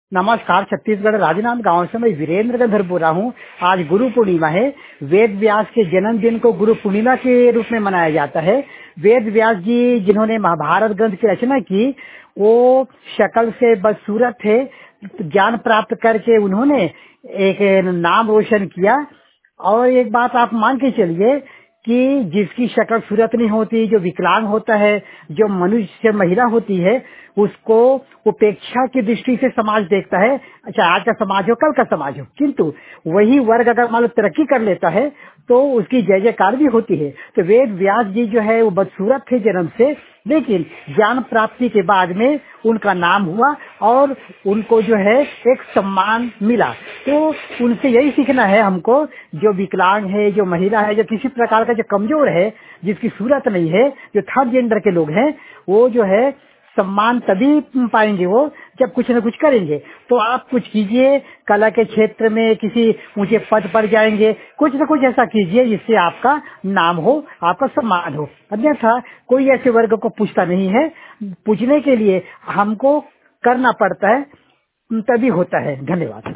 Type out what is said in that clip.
नमस्कार। छत्तीसगढ़ राजनांद गांव से मैं वीरेंद्र गंधर बोल रहा हूँ। आज गुरु पूर्णिमा है। वेद व्यास के जन्मदिन को गुरु पूर्णिमा के रूप में मनाया जाता है। वेद व्यास जी जिन्होंने महाभारत ग्रंथ की रचना की, वो शक्ल से बदसूरत थे। ज्ञान प्राप्त करके उन्होंने एक नाम रोशन किया। और एक बात आप मान के चलिए कि जिसकी शक्ल सूरत नहीं होती, जो विकलांग होता है, जो मनुष्य महिला होती है, उसको उपेक्षा की दृष्टि से समाज देखता है। अच्छा, आज का समाज हो, कल का समाज हो, किंतु वही वर्ग अगर मान लो तरक्की कर लेता है तो उसकी जय जयकार भी होती है। तो वेद व्यास जी जो है वो बदसूरत थे जन्म से, लेकिन ज्ञान प्राप्ति के बाद में उनका नाम हुआ और उनको जो है एक सम्मान मिला। तो उनसे यही सीखना है हमको, जो विकलांग है, जो महिला है, जो किसी प्रकार का जो कमजोर है, जिसकी सूरत नहीं है, जो थर्ड जेंडर के लोग हैं, वो जो है सम्मान तभी पाएंगे वो जब कुछ न कुछ करेंगे। तो आप कुछ कीजिए, कला के क्षेत्र में किसी ऊंचे पद पर जाएंगे, कुछ न कुछ ऐसा कीजिए जिससे आपका नाम हो, आपका सम्मान हो। अन्यथा कोई ऐसे वर्ग को पूछता नहीं है। पूछने के लिए हमको करना पड़ता है, तभी होता है। धन्यवाद।